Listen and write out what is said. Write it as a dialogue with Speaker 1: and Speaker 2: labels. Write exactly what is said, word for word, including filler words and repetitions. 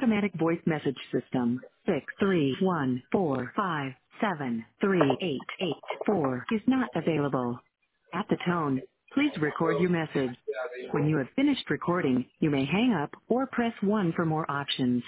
Speaker 1: automatic voice message system. Six three one four five seven three eight eight four is not available. At the tone, please record your message. When you have finished recording, you may hang up or press one for more options.